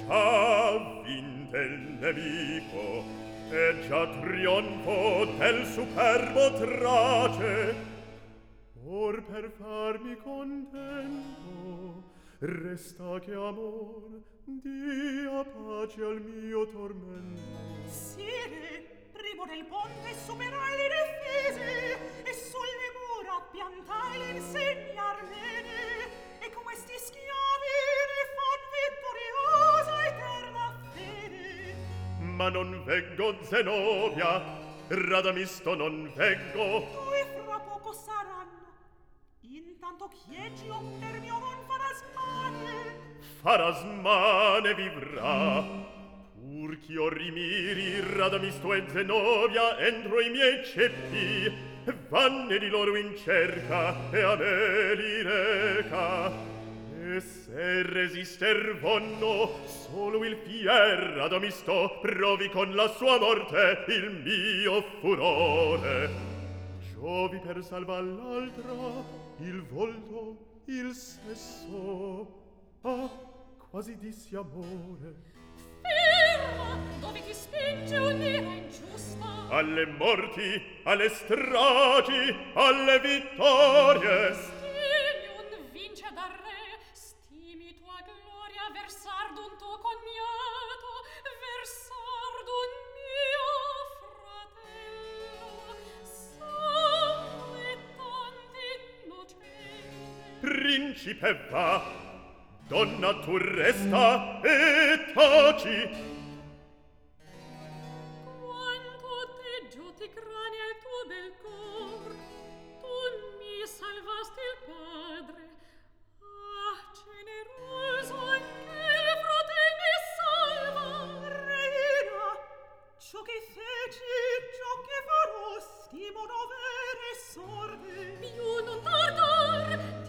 ha vinto il nemico, e già trionfo del superbo trace. Or per farmi contento resta che amor dia pace al mio tormento. Sire, primo del ponte superai le difese e sulle mura piantai le insegne armene, e con questi schiavi ne fan vittoriosa eterna fede. Ma non veggo Zenobia, Radamisto non veggo. Due fra poco saranno. Intanto Chiegio per mio non farà smane vivrà. Pur ch'io rimiri Radamisto e Zenobia entro i miei ceppi, vanne di loro in cerca e a me li reca. E se resister vonno solo il fier Radamisto provi con la sua morte il mio furore. Giovi per salvar l'altra il volto, il sesso. Ah, quasi dissi amore. Ferma, dove ti spinge un'ira ingiusta? Alle morti, alle stragi, alle vittorie. Stimi un vince da re, stimi tua gloria versar d'un tuo cognato, versar d'un mio fratello, sangue tanti innocente. Principe va, donna tu resta e taci. Quanto teggio ti crani al tuo bel cor, tu mi salvasti il padre. Ah, generoso anche il fratel mi salva. Reina, ciò che feci, ciò che farò, stimo dovere sorte. Più non tardar,